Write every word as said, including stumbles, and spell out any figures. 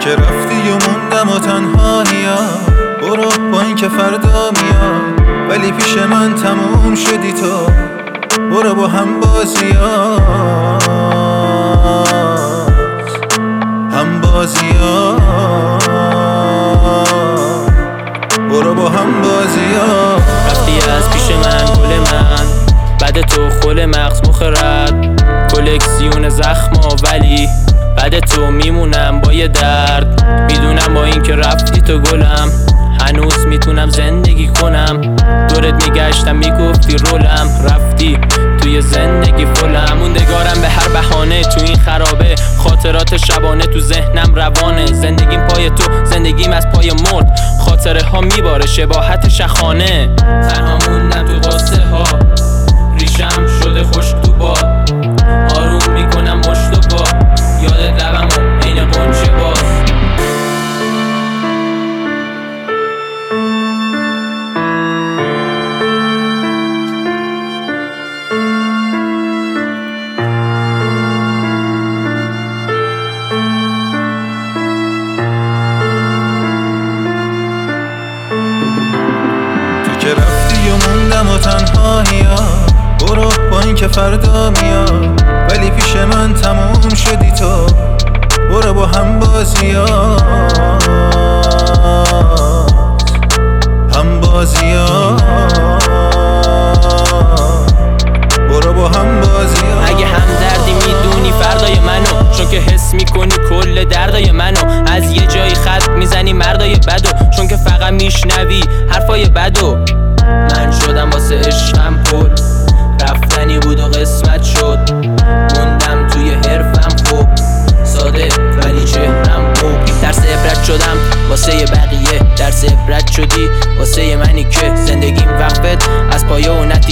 که رفتی و موندم و تنهاییا، برو با این که فردا میاد، ولی پیش من تموم شدی تو، برو با هم بازیات، هم بازیات، برو با هم بازیات. رفتی از پیش من گل من، بعد تو خل مغز مخرد، کلکسیون زخما، ولی بعد تو میمونم با یه درد. میدونم با این که رفتی تو گلم، هنوز میتونم زندگی کنم. دورت میگشتم میگفتی رولم، رفتی توی زندگی فلم. موندگارم به هر بهانه تو این خرابه، خاطرات شبانه تو ذهنم روانه. زندگیم پای تو، زندگیم از پای مرد، خاطره ها میباره شباهت شخانه. تنها موندم تو قصه ها، ریشم شده خوش تو باد، آروم میکنم مشت و پا، یادت لبم و عین قنچه باز. که رفتی و موندم و تنهاییا، برو با این که فردا میاد، ولی پیش من تموم شدی تو، برو با هم بازیات، هم بازیات، برو با هم بازیات. اگه هم دردی میدونی فردای منو، چون که حس میکنی کل دردای منو. از یه جایی خط میزنی مردای بدو، چون که فقط میشنوی حرفای بدو. من شدم واسه عشقم پل، رفتنی بود و قسمت شد. موندم توی حرفم خوب، ساده ولی چهرم خوب. درس عبرت شدم واسه بقیه، درس عبرت شدی واسه منی که زندگیم وقفت از پایه و نت